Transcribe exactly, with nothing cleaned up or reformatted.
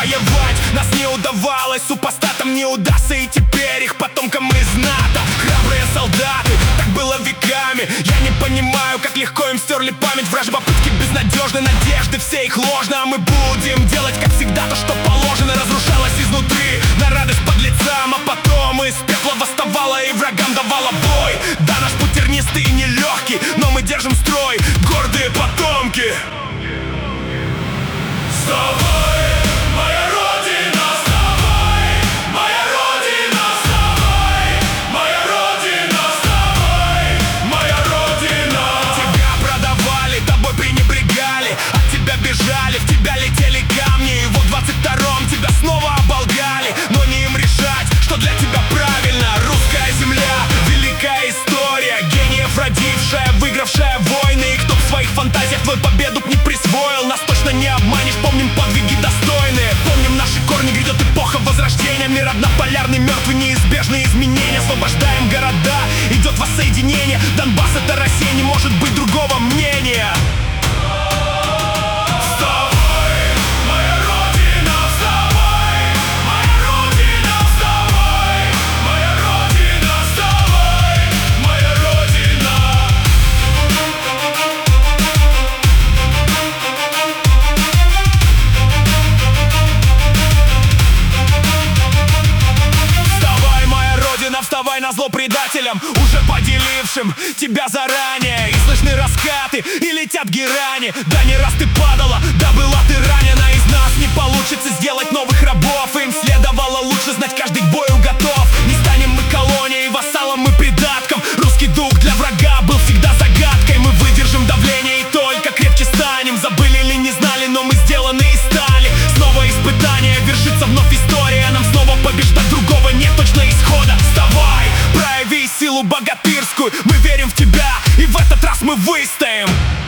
Воевать нас не удавалось, супостатам не удастся, и теперь их потомкам из НАТО. Храбрые солдаты, так было веками. Я не понимаю, как легко им стерли память. Вражьи попытки безнадежны, надежды все их ложны. А мы будем делать, как всегда, то, что положено. Разрушалось изнутри на радость подлецам, а потом из пепла восставала и врагам давала бой. Да, наш путь тернистый и нелегкий, но мы держим строй, гордые потомки. Вставай, моя Родина, вставай, моя Родина, вставай, моя Родина, вставай, моя Родина. Тебя продавали, тобой пренебрегали, от тебя бежали, в тебя летели камни. И вот в двадцать втором тебя снова оболгали, но не им решать, что для тебя правильно. Русская земля, великая история, гениев родившая, выигравшая войны. И кто в своих фантазиях твою победу не присвоил, нас точно не обманешь. Помним подвиги достойные, помним наши корни. Грядет эпоха возрождения, мир однополярный, мертвый, неизбежные изменения. Освобождаем города, идет воссоединение. Донбасс — это Россия, не может быть другого мнения. Вставай назло предателям, уже поделившим тебя заранее. И слышны раскаты, и летят герани. Да не раз ты падала, да была ты ранена. Из нас не получится сделать новых рабов. Им следовало лучше знать, каждый к бою готов. Не станем мы колонией, вассалом мы придатком. Русский дух для врага был всегда загадкой. Мы выдержим давление и только крепче станем. Забыли или не знали, но мы сделаны из стали. Снова испытание, вершится вновь история. Нам снова побеждать, другого нет точно исхода. Вставай, прояви силу богатырскую, мы верим в тебя, и в этот раз мы выстоим.